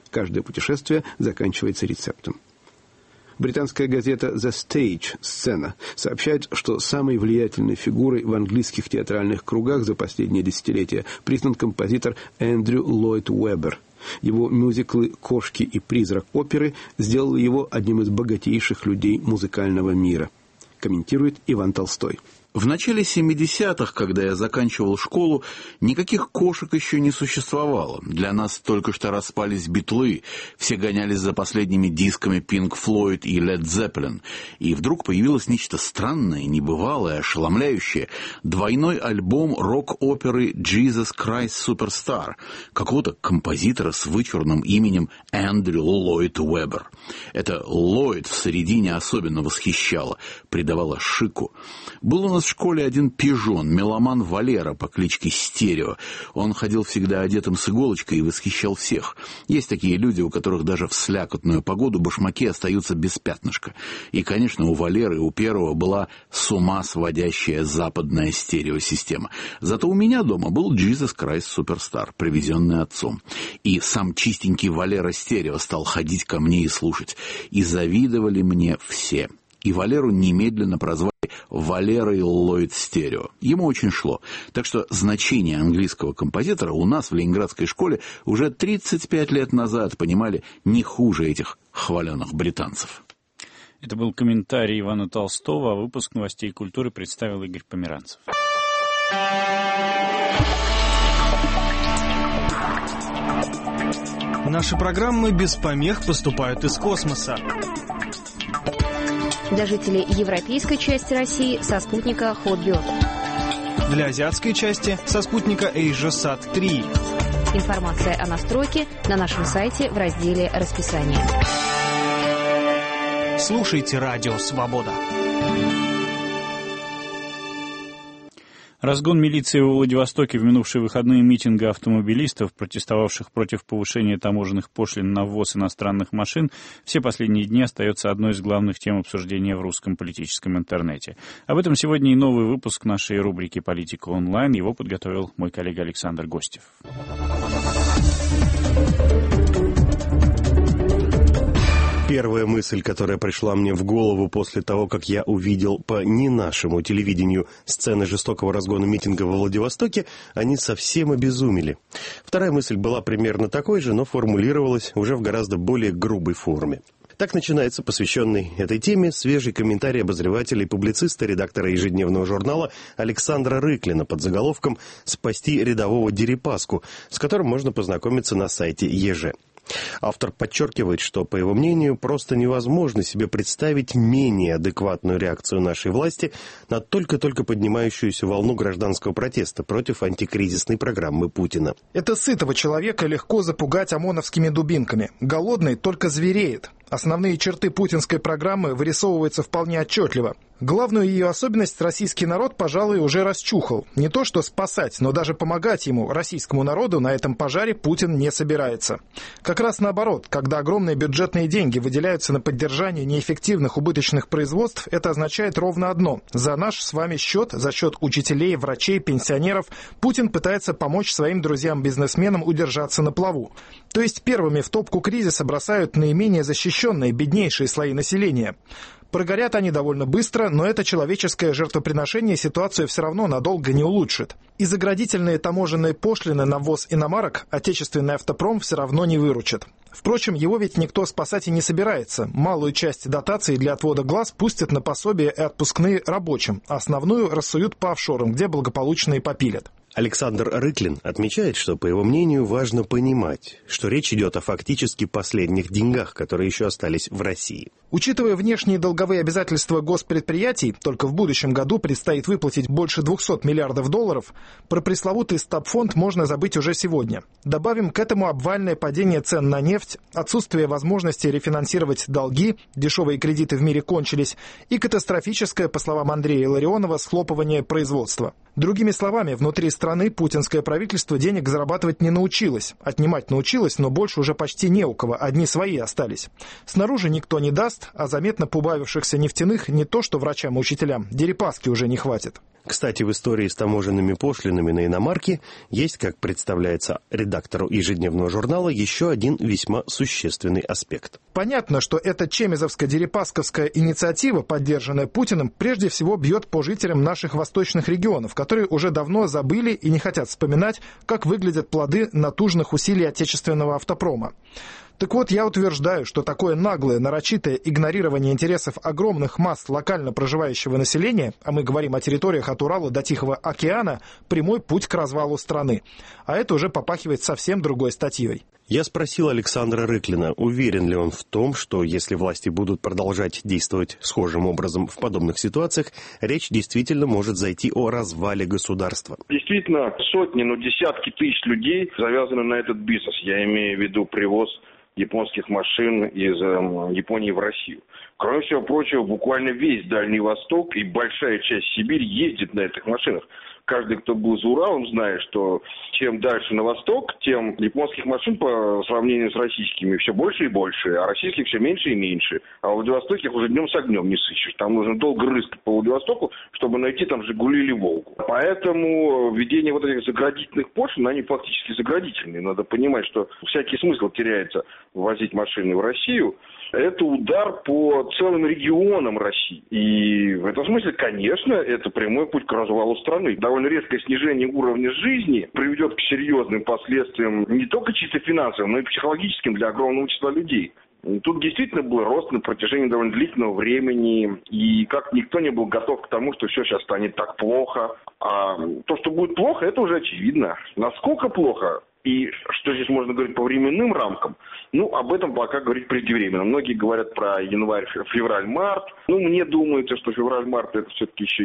Каждое путешествие заканчивается рецептом. Британская газета «The Stage» «Сцена» сообщает, что самой влиятельной фигурой в английских театральных кругах за последние десятилетия признан композитор Эндрю Ллойд Уэббер. Его мюзиклы «Кошки» и «Призрак оперы» сделали его одним из богатейших людей музыкального мира. Комментирует Иван Толстой. В начале 70-х, когда я заканчивал школу, никаких кошек еще не существовало. Для нас только что распались Битлы, все гонялись за последними дисками Pink Floyd и Led Zeppelin. И вдруг появилось нечто странное, небывалое, ошеломляющее. Двойной альбом рок-оперы «Jesus Christ Superstar» какого-то композитора с вычурным именем Эндрю Ллойд Уэббер. Это Ллойд в середине особенно восхищало, придавало шику. Был у нас в школе один пижон, меломан Валера по кличке Стерео. Он ходил всегда одетым с иголочкой и восхищал всех. Есть такие люди, у которых даже в слякотную погоду башмаки остаются без пятнышка. И, конечно, у Валеры, у первого была с ума сводящая западная стереосистема. Зато у меня дома был Jesus Christ Superstar, привезенный отцом. И сам чистенький Валера Стерео стал ходить ко мне и слушать. И завидовали мне все. И Валеру немедленно прозвали Валерой Ллойд Стерео. Ему очень шло. Так что значение английского композитора у нас в ленинградской школе уже 35 лет назад понимали не хуже этих хваленых британцев. Это был комментарий Ивана Толстого, а выпуск новостей культуры представил Игорь Померанцев. Наши программы без помех поступают из космоса. Для жителей европейской части России со спутника Hotbird. Для азиатской части со спутника AsiaSat-3. Информация о настройке на нашем сайте в разделе «Расписание». Слушайте «Радио Свобода». Разгон милиции во Владивостоке в минувшие выходные митинга автомобилистов, протестовавших против повышения таможенных пошлин на ввоз иностранных машин, все последние дни остается одной из главных тем обсуждения в русском политическом интернете. Об этом сегодня и новый выпуск нашей рубрики «Политика онлайн». Его подготовил мой коллега Александр Гостев. Первая мысль, которая пришла мне в голову после того, как я увидел по не нашему телевидению сцены жестокого разгона митинга во Владивостоке, они совсем обезумели. Вторая мысль была примерно такой же, но формулировалась уже в гораздо более грубой форме. Так начинается посвященный этой теме свежий комментарий обозревателя и публициста, редактора ежедневного журнала Александра Рыклина под заголовком «Спасти рядового Дерипаску», с которым можно познакомиться на сайте ЕЖ. Автор подчеркивает, что, по его мнению, просто невозможно себе представить менее адекватную реакцию нашей власти на только-только поднимающуюся волну гражданского протеста против антикризисной программы Путина. Это сытого человека легко запугать ОМОНовскими дубинками. Голодный только звереет. Основные черты путинской программы вырисовываются вполне отчетливо. Главную ее особенность российский народ, пожалуй, уже расчухал. Не то что спасать, но даже помогать ему, российскому народу, на этом пожаре Путин не собирается. Как раз наоборот, когда огромные бюджетные деньги выделяются на поддержание неэффективных убыточных производств, это означает ровно одно. За наш с вами счет, за счет учителей, врачей, пенсионеров, Путин пытается помочь своим друзьям-бизнесменам удержаться на плаву. То есть первыми в топку кризиса бросают наименее защищенные, беднейшие слои населения. Прогорят они довольно быстро, но это человеческое жертвоприношение ситуацию все равно надолго не улучшит. И заградительные таможенные пошлины на ввоз иномарок отечественный автопром все равно не выручит. Впрочем, его ведь никто спасать и не собирается. Малую часть дотаций для отвода глаз пустят на пособия и отпускные рабочим, а основную рассуют по офшорам, где благополучно и попилят. Александр Рыклин отмечает, что, по его мнению, важно понимать, что речь идет о фактически последних деньгах, которые еще остались в России. Учитывая внешние долговые обязательства госпредприятий, только в будущем году предстоит выплатить больше 200 миллиардов долларов, про пресловутый стабфонд можно забыть уже сегодня. Добавим к этому обвальное падение цен на нефть, отсутствие возможности рефинансировать долги, дешевые кредиты в мире кончились, и катастрофическое, по словам Андрея Ларионова, схлопывание производства. Другими словами, внутри страны путинское правительство денег зарабатывать не научилось. Отнимать научилось, но больше уже почти не у кого, одни свои остались. Снаружи никто не даст, а заметно поубавившихся нефтяных не то что врачам и учителям, Дерипаски уже не хватит. Кстати, в истории с таможенными пошлинами на иномарки есть, как представляется редактору ежедневного журнала, еще один весьма существенный аспект. Понятно, что эта чемезовско-дерипасковская инициатива, поддержанная Путиным, прежде всего бьет по жителям наших восточных регионов, которые уже давно забыли и не хотят вспоминать, как выглядят плоды натужных усилий отечественного автопрома. Так вот, я утверждаю, что такое наглое, нарочитое игнорирование интересов огромных масс локально проживающего населения, а мы говорим о территориях от Урала до Тихого океана, прямой путь к развалу страны. А это уже попахивает совсем другой статьей. Я спросил Александра Рыклина, уверен ли он в том, что если власти будут продолжать действовать схожим образом в подобных ситуациях, речь действительно может зайти о развале государства. Действительно, сотни, десятки тысяч людей завязаны на этот бизнес. Я имею в виду привоз японских машин из Японии в Россию. Кроме всего прочего, буквально весь Дальний Восток и большая часть Сибири ездит на этих машинах. Каждый, кто был за Уралом, знает, что чем дальше на восток, тем японских машин по сравнению с российскими все больше и больше, а российских все меньше и меньше. А в Владивостоке их уже днем с огнем не сыщешь. Там нужно долго рыскать по Владивостоку, чтобы найти там «Жигули» или «Волгу». Поэтому введение вот этих заградительных пошлин, они фактически заградительные. Надо понимать, что всякий смысл теряется ввозить машины в Россию. Это удар по целым регионам России. И в этом смысле, конечно, это прямой путь к развалу страны. Довольно резкое снижение уровня жизни приведет к серьезным последствиям не только чисто финансовым, но и психологическим для огромного числа людей. Тут действительно был рост на протяжении довольно длительного времени, и как никто не был готов к тому, что все сейчас станет так плохо. А то, что будет плохо, это уже очевидно. Насколько плохо? И что здесь можно говорить по временным рамкам? Об этом пока говорить преждевременно. Многие говорят про январь, февраль, март. Мне думается, что февраль-март это все-таки еще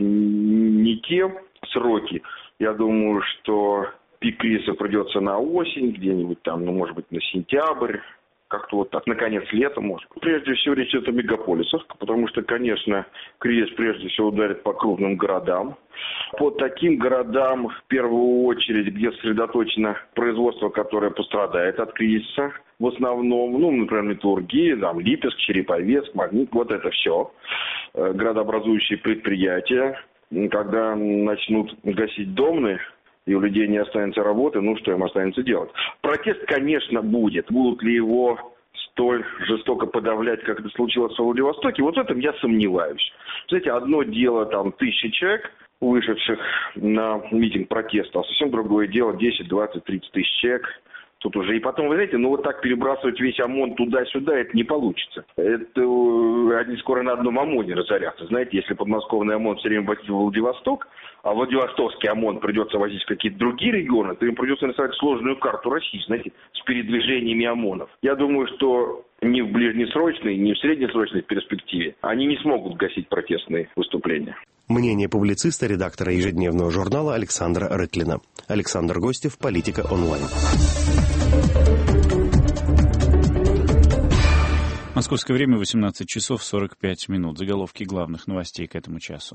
не те сроки. Я думаю, что пик кризиса придется на осень, где-нибудь там, может быть, на сентябрь. Как-то вот так, наконец, лето, может. Прежде всего, речь идет о мегаполисах, потому что, конечно, кризис прежде всего ударит по крупным городам. По таким городам, в первую очередь, где сосредоточено производство, которое пострадает от кризиса, в основном, например, металлургия, Липецк, Череповец, Магнит, вот это все. Градообразующие предприятия, когда начнут гасить домны, и у людей не останется работы, что им останется делать? Протест, конечно, будет. Будут ли его столь жестоко подавлять, как это случилось в Владивостоке? Вот в этом я сомневаюсь. Знаете, одно дело 1000 человек, вышедших на митинг протеста, а совсем другое дело 10, 20, 30 тысяч человек. Тут уже и потом, вы знаете, вот так перебрасывать весь ОМОН туда-сюда, это не получится. Это они скоро на одном ОМОНе разорятся. Знаете, если подмосковный ОМОН все время возить в Владивосток, а Владивостокский ОМОН придется возить в какие-то другие регионы, то им придется рисовать сложную карту России, знаете, с передвижениями ОМОНов. Я думаю, что ни в ближнесрочной, ни в среднесрочной перспективе они не смогут гасить протестные выступления. Мнение публициста, редактора ежедневного журнала Александра Рыклина. Александр Гостев, «Политика онлайн». Московское время 18 часов 45 минут. Заголовки главных новостей к этому часу.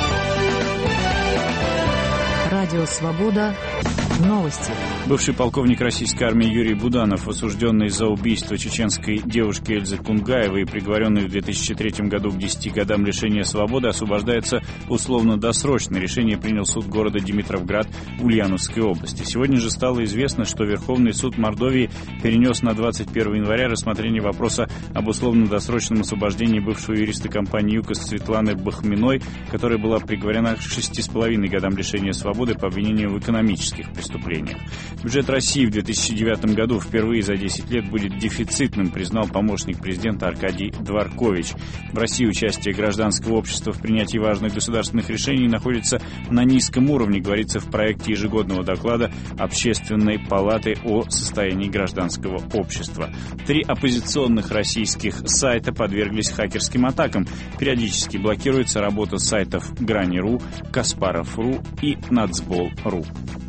Радио «Свобода». Новости. Бывший полковник российской армии Юрий Буданов, осужденный за убийство чеченской девушки Эльзы Кунгаевой и приговоренный в 2003 году к 10 годам лишения свободы, освобождается условно-досрочно. Решение принял суд города Димитровград Ульяновской области. Сегодня же стало известно, что Верховный суд Мордовии перенес на 21 января рассмотрение вопроса об условно-досрочном освобождении бывшего юриста компании «ЮКОС» Светланы Бахминой, которая была приговорена к 6,5 годам лишения свободы по обвинению в экономических преступлениях. Бюджет России в 2009 году впервые за 10 лет будет дефицитным, признал помощник президента Аркадий Дворкович. В России участие гражданского общества в принятии важных государственных решений находится на низком уровне, говорится в проекте ежегодного доклада Общественной палаты о состоянии гражданского общества. 3 оппозиционных российских сайта подверглись хакерским атакам. Периодически блокируется работа сайтов Грани.ру, Каспаров.ру и Нацбол.ру.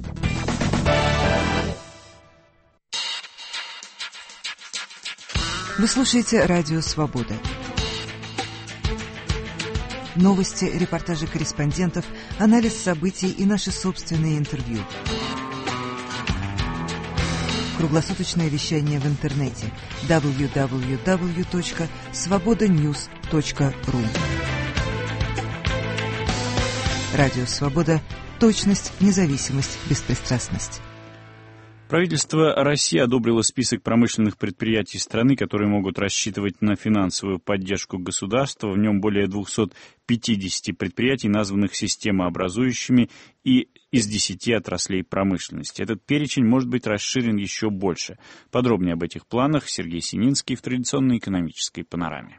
Вы слушаете «Радио Свобода». Новости, репортажи корреспондентов, анализ событий и наши собственные интервью. Круглосуточное вещание в интернете www.svobodanews.ru. Радио «Свобода». Точность, независимость, беспристрастность. Правительство России одобрило список промышленных предприятий страны, которые могут рассчитывать на финансовую поддержку государства. В нем более 250 предприятий, названных системообразующими, и из 10 отраслей промышленности. Этот перечень может быть расширен еще больше. Подробнее об этих планах Сергей Сининский в традиционной экономической панораме.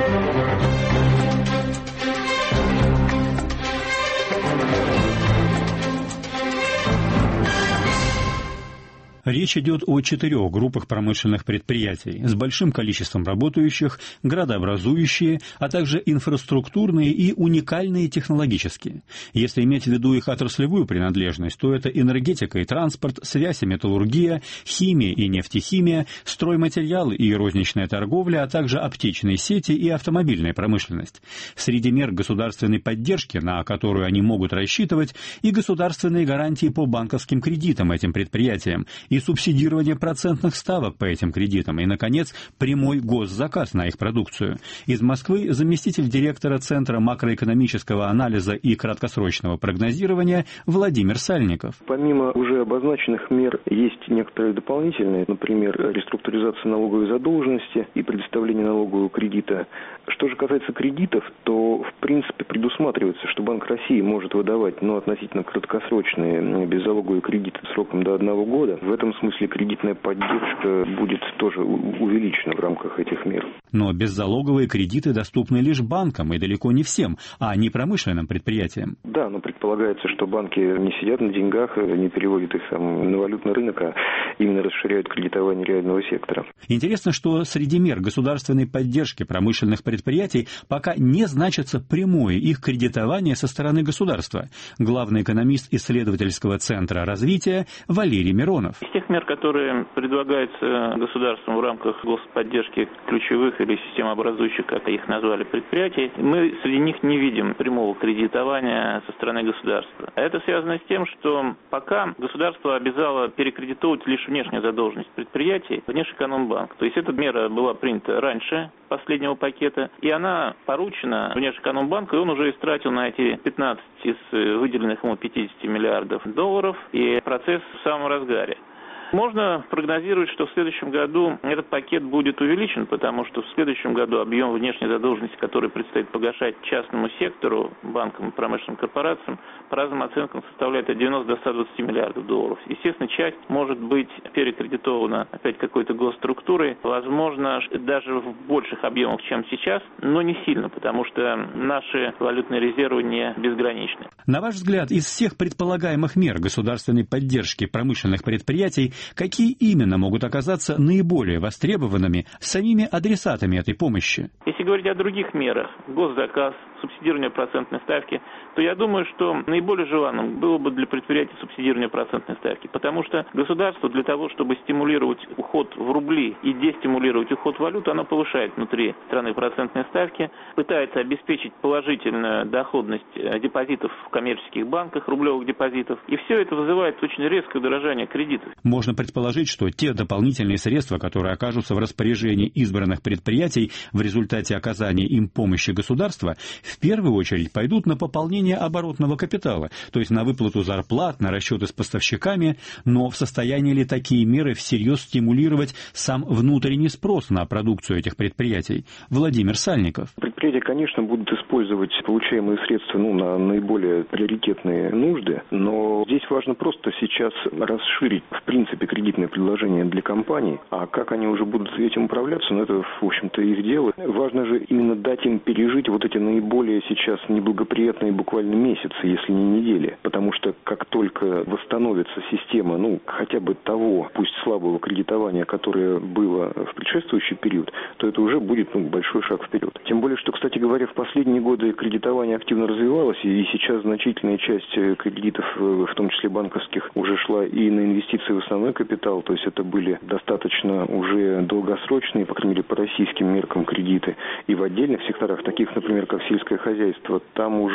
Речь идет о 4 группах промышленных предприятий с большим количеством работающих, градообразующие, а также инфраструктурные и уникальные технологические. Если иметь в виду их отраслевую принадлежность, то это энергетика и транспорт, связь и металлургия, химия и нефтехимия, стройматериалы и розничная торговля, а также аптечные сети и автомобильная промышленность. Среди мер государственной поддержки, на которую они могут рассчитывать, и государственные гарантии по банковским кредитам этим предприятиям, и субсидирование процентных ставок по этим кредитам, и, наконец, прямой госзаказ на их продукцию. Из Москвы заместитель директора Центра макроэкономического анализа и краткосрочного прогнозирования Владимир Сальников. Помимо уже обозначенных мер есть некоторые дополнительные, например, реструктуризация налоговой задолженности и предоставление налогового кредита. Что же касается кредитов, то в принципе предусматривается, что Банк России может выдавать относительно краткосрочные беззалоговые кредиты сроком до 1 года. В этом смысле кредитная поддержка будет тоже увеличена в рамках этих мер. Но беззалоговые кредиты доступны лишь банкам и далеко не всем, а не промышленным предприятиям. Да, но предполагается, что банки не сидят на деньгах, не переводят их на валютный рынок, а именно расширяют кредитование реального сектора. Интересно, что среди мер государственной поддержки промышленных предприятий пока не значится прямое их кредитование со стороны государства. Главный экономист исследовательского центра развития Валерий Миронов. Из тех мер, которые предлагаются государством в рамках господдержки ключевых или системообразующих, как их назвали, предприятий, мы среди них не видим прямого кредитования со стороны государства. Это связано с тем, что пока государство обязало перекредитовать лишь внешнюю задолженность предприятий, Внешэкономбанк. То есть эта мера была принята раньше последнего пакета, и она поручена Внешэкономбанку, и он уже истратил на эти 15 из выделенных ему 50 миллиардов долларов, и процесс в самом разгаре. Можно прогнозировать, что в следующем году этот пакет будет увеличен, потому что в следующем году объем внешней задолженности, который предстоит погашать частному сектору, банкам и промышленным корпорациям, по разным оценкам составляет от 90 до 120 миллиардов долларов. Естественно, часть может быть перекредитована опять какой-то госструктурой, возможно, даже в больших объемах, чем сейчас, но не сильно, потому что наши валютные резервы не безграничны. На ваш взгляд, из всех предполагаемых мер государственной поддержки промышленных предприятий, какие именно могут оказаться наиболее востребованными самими адресатами этой помощи? Если говорить о других мерах, госзаказ, субсидирование процентной ставки, то я думаю, что наиболее желанным было бы для предприятий субсидирование процентной ставки, потому что государство для того, чтобы стимулировать уход в рубли и дестимулировать уход в валюту, оно повышает внутри страны процентные ставки, пытается обеспечить положительную доходность депозитов в коммерческих банках, рублевых депозитов, и все это вызывает очень резкое удорожание кредитов. Можно предположить, что те дополнительные средства, которые окажутся в распоряжении избранных предприятий в результате оказания им помощи государства, в первую очередь пойдут на пополнение оборотного капитала, то есть на выплату зарплат, на расчеты с поставщиками, но в состоянии ли такие меры всерьез стимулировать сам внутренний спрос на продукцию этих предприятий? Владимир Сальников. Предприятия, конечно, будут использовать получаемые средства на наиболее приоритетные нужды, но здесь важно просто сейчас расширить, в принципе, кредитное предложение для компаний, а как они уже будут этим управляться, это, в общем-то, их дело. Важно же именно дать им пережить вот эти наиболее сейчас неблагоприятные буквально месяцы, если не недели, потому что как только восстановится система, хотя бы того, пусть слабого кредитования, которое было в предшествующий период, то это уже будет большой шаг вперед. Тем более, что, кстати говоря, в последние годы кредитование активно развивалось, и сейчас значительная часть кредитов, в том числе банковских, уже шла и на инвестиции в основной капитал, то есть это были достаточно уже долгосрочные, по крайней мере, по российским меркам кредиты, и в отдельных секторах, таких, например, как сельское хозяйство, там уже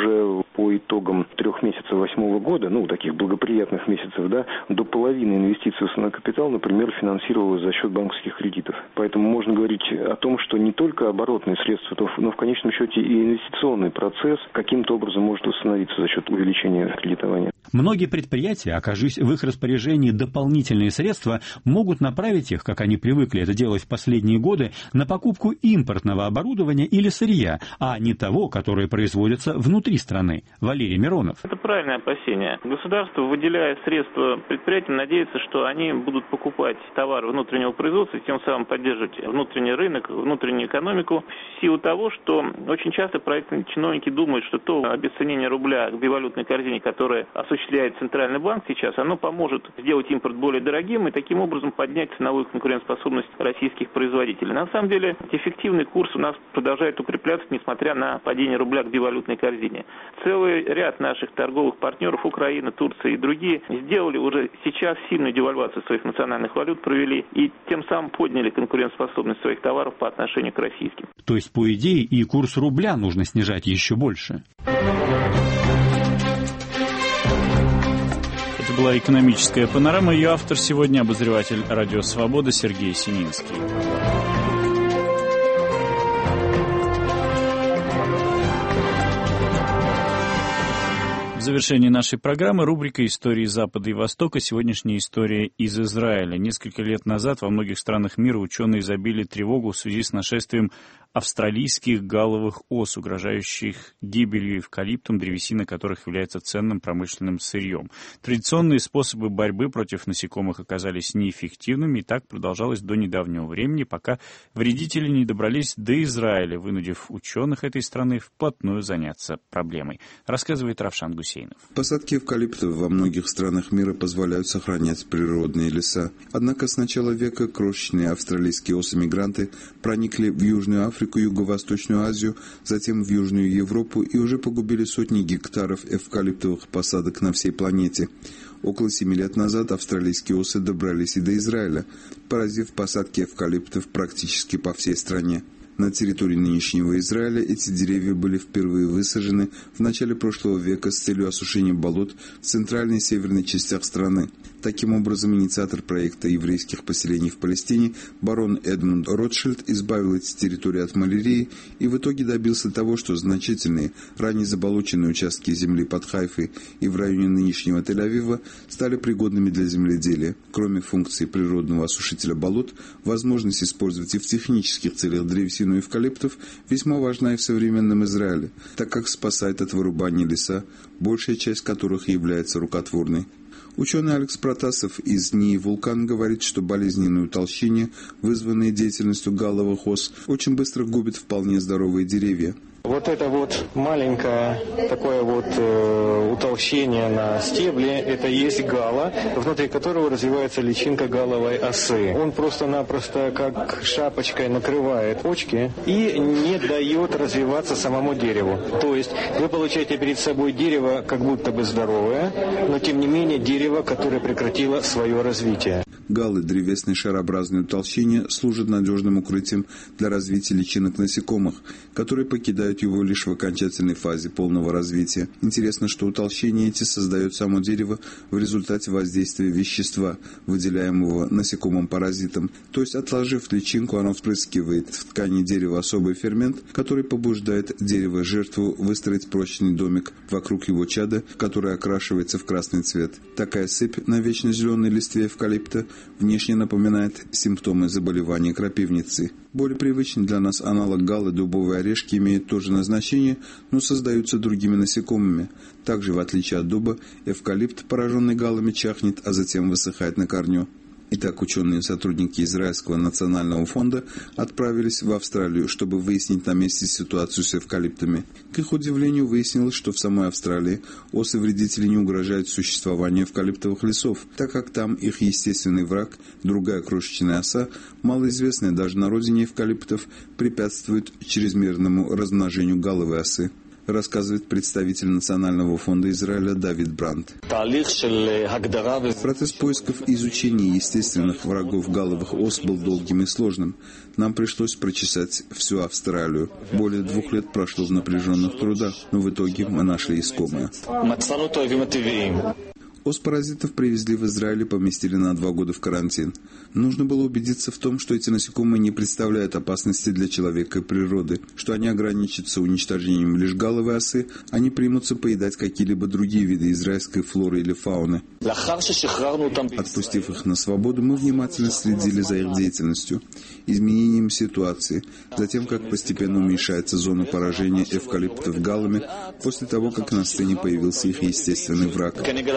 по итогам 3 месяцев 2008 года, таких благоприятных месяцев, до половины инвестиций в основной капитал, например, финансировалось за счет банковских кредитов. Поэтому можно говорить о том, что не только оборотные средства, но в конечном счете и инвестиционный процесс каким-то образом может восстановиться за счет увеличения кредитования. Многие предприятия, окажись в их распоряжении дополнительные средства, могут направить их, как они привыкли это делать в последние годы, на покупку импортного оборудования или сырья, а не того, которое производится внутри страны. Валерий Миронов. Это правильное опасение. Государство, выделяя средства предприятиям, надеется, что они будут покупать товары внутреннего производства и тем самым поддерживать внутренний рынок, внутреннюю экономику, в силу того, что очень часто правительственные чиновники думают, что то обесценение рубля к бивалютной корзине, которое осуществляет Центральный банк сейчас, оно поможет сделать импорт более дорогим и таким образом поднять ценовую конкурентоспособность российских производителей. На самом деле, эффективный курс у нас продолжает укрепляться, несмотря на падение рубля к бивалютной корзине. Целый ряд наших торговых партнеров, Украина, Турция и другие, сделали уже сейчас сильную девальвацию своих национальных валют, провели и тем самым подняли конкурентоспособность своих товаров по отношению к российским. То есть, по идее, и курс рубля нужно снижать еще больше. Это была экономическая панорама. Ее автор сегодня обозреватель «Радио Свобода» Сергей Сининский. В завершении нашей программы рубрика «Истории Запада и Востока». Сегодняшняя история из Израиля. Несколько лет назад во многих странах мира ученые забили тревогу в связи с нашествием австралийских галловых ос, угрожающих гибелью эвкалиптум, древесина которых является ценным промышленным сырьем. Традиционные способы борьбы против насекомых оказались неэффективными, и так продолжалось до недавнего времени, пока вредители не добрались до Израиля, вынудив ученых этой страны вплотную заняться проблемой. Рассказывает Равшан Гусейнов. Посадки эвкалиптов во многих странах мира позволяют сохранять природные леса. Однако с начала века крошечные австралийские осы-мигранты проникли в Южную Африку, Юго-Восточную Азию, затем в Южную Европу и уже погубили сотни гектаров эвкалиптовых посадок на всей планете. Около 7 лет назад австралийские осы добрались и до Израиля, поразив посадки эвкалиптов практически по всей стране. На территории нынешнего Израиля эти деревья были впервые высажены в начале прошлого века с целью осушения болот в центральной и северной частях страны. Таким образом, инициатор проекта еврейских поселений в Палестине барон Эдмунд Ротшильд избавил эти территории от малярии и в итоге добился того, что значительные, ранее заболоченные участки земли под Хайфой и в районе нынешнего Тель-Авива стали пригодными для земледелия. Кроме функции природного осушителя болот, возможность использовать и в технических целях древесину эвкалиптов весьма важна и в современном Израиле, так как спасает от вырубания леса, большая часть которых является рукотворной. Ученый Алекс Протасов из НИИ «Вулкан» говорит, что болезненные утолщения, вызванные деятельностью галловых ос, очень быстро губят вполне здоровые деревья. Вот это вот маленькое такое вот утолщение на стебле, это есть гала, внутри которого развивается личинка галловой осы. Он просто-напросто как шапочкой накрывает почки и не дает развиваться самому дереву. То есть вы получаете перед собой дерево как будто бы здоровое, но тем не менее дерево, которое прекратило свое развитие. Галлы, древесные шарообразные утолщения, служат надежным укрытием для развития личинок насекомых, которые покидают его лишь в окончательной фазе полного развития. Интересно, что утолщения эти создает само дерево в результате воздействия вещества, выделяемого насекомым-паразитом. То есть, отложив личинку, оно впрыскивает в ткани дерева особый фермент, который побуждает дерево-жертву выстроить прочный домик вокруг его чада, который окрашивается в красный цвет. Такая сыпь на вечно зеленой листве эвкалипта внешне напоминает симптомы заболевания крапивницы. Более привычный для нас аналог галлы дубовые орешки имеют то же назначение, но создаются другими насекомыми. Также, в отличие от дуба, эвкалипт, пораженный галлами, чахнет, а затем высыхает на корню. Итак, ученые и сотрудники Израильского национального фонда отправились в Австралию, чтобы выяснить на месте ситуацию с эвкалиптами. К их удивлению, выяснилось, что в самой Австралии осы-вредители не угрожают существованию эвкалиптовых лесов, так как там их естественный враг, другая крошечная оса, малоизвестная даже на родине эвкалиптов, препятствует чрезмерному размножению галловой осы. рассказывает представитель Национального фонда Израиля Давид Брандт. Процесс поисков и изучения естественных врагов галловых ос был долгим и сложным. Нам пришлось прочесать всю Австралию. Более 2 лет прошло в напряженных трудах, но в итоге мы нашли искомое. Ос-паразитов привезли в Израиль и поместили на 2 года в карантин. Нужно было убедиться в том, что эти насекомые не представляют опасности для человека и природы, что они ограничатся уничтожением лишь галловой осы, а не примутся поедать какие-либо другие виды израильской флоры или фауны. Отпустив их на свободу, мы внимательно следили за их деятельностью, изменением ситуации, затем как постепенно уменьшается зона поражения эвкалиптов галлами после того, как на сцене появился их естественный враг.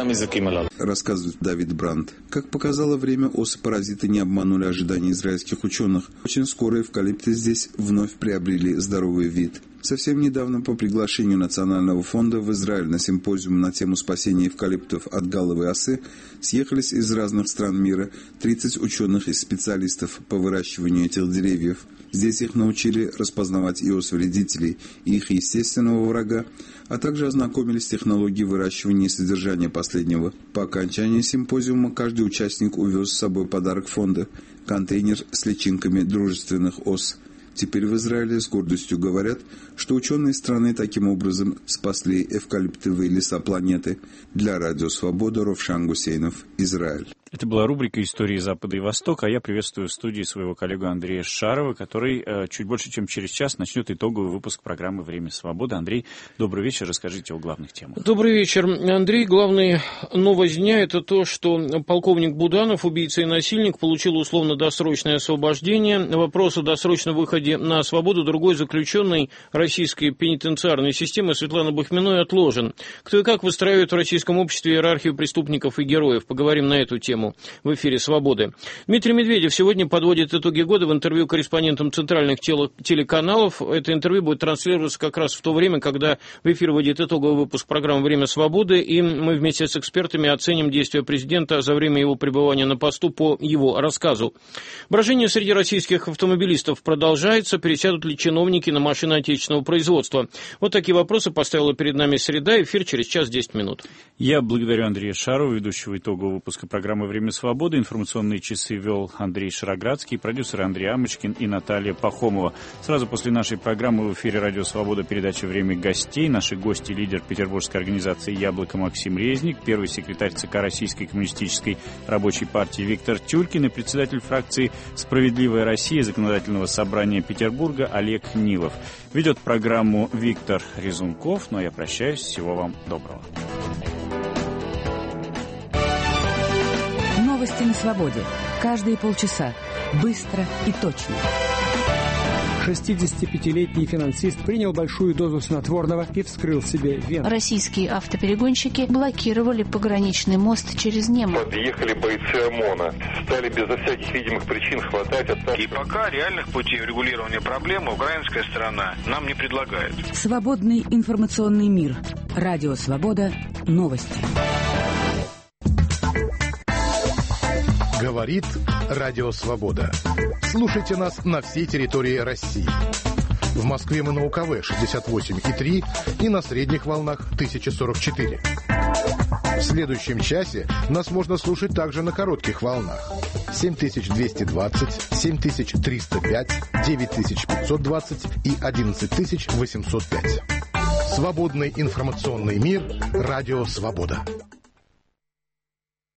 Рассказывает Давид Брандт. Как показало время, осы-паразиты не обманули ожидания израильских ученых. Очень скоро эвкалипты здесь вновь приобрели здоровый вид. Совсем недавно по приглашению Национального фонда в Израиль на симпозиум на тему спасения эвкалиптов от галловой осы съехались из разных стран мира 30 ученых и специалистов по выращиванию этих деревьев. Здесь их научили распознавать и ос-вредителей, и их естественного врага, а также ознакомились с технологией выращивания и содержания последнего. По окончании симпозиума каждый участник увез с собой подарок фонда – контейнер с личинками дружественных ос. Теперь в Израиле с гордостью говорят, что ученые страны таким образом спасли эвкалиптовые леса планеты. Для Радио Свобода Ровшан Гусейнов, Израиль. Это была рубрика «Истории Запада и Востока», а я приветствую в студии своего коллегу Андрея Шарова, который чуть больше, чем через час начнет итоговый выпуск программы «Время свободы». Андрей, добрый вечер, расскажите о главных темах. Добрый вечер, Андрей. Главная новость дня – это то, что полковник Буданов, убийца и насильник, получил условно-досрочное освобождение. Вопрос о досрочном выходе на свободу другой заключенной российской пенитенциарной системы Светланы Бахминой отложен. Кто и как выстраивает в российском обществе иерархию преступников и героев? Поговорим на эту тему в эфире «Свободы». Дмитрий Медведев сегодня подводит итоги года в интервью корреспондентам центральных телеканалов. Это интервью будет транслироваться как раз в то время, когда в эфир выйдет итоговый выпуск программы «Время свободы», и мы вместе с экспертами оценим действия президента за время его пребывания на посту по его рассказу. Брожение среди российских автомобилистов продолжается. Пересядут ли чиновники на машины отечественного производства? Вот такие вопросы поставила перед нами «Среда». Эфир через час 10 минут. Я благодарю Андрея Шарова, ведущего итогового выпуска программы «Время свободы». Информационные часы вел Андрей Шароградский, продюсеры Андрей Амочкин и Наталья Пахомова. Сразу после нашей программы в эфире «Радио Свобода» передача «Время гостей». Наши гости — лидер петербургской организации «Яблоко» Максим Резник, первый секретарь ЦК Российской коммунистической рабочей партии Виктор Тюлькин и председатель фракции «Справедливая Россия» Законодательного собрания Петербурга Олег Нилов. Ведет программу Виктор Резунков. Ну а я прощаюсь. Всего вам доброго. Новости на свободе. Каждые полчаса. Быстро и точно. 65-летний финансист принял большую дозу снотворного и вскрыл себе вены. Российские автоперегонщики блокировали пограничный мост через Неман. Подъехали бойцы ОМОНа, стали безо всяких видимых причин хватать. И пока реальных путей урегулирования проблемы украинская сторона нам не предлагает. Свободный информационный мир. Радио Свобода. Новости. Говорит Радио Свобода. Слушайте нас на всей территории России. В Москве мы на УКВ 68,3 и на средних волнах 1044. В следующем часе нас можно слушать также на коротких волнах 7220, 7305, 9520 и 11805. Свободный информационный мир. Радио Свобода.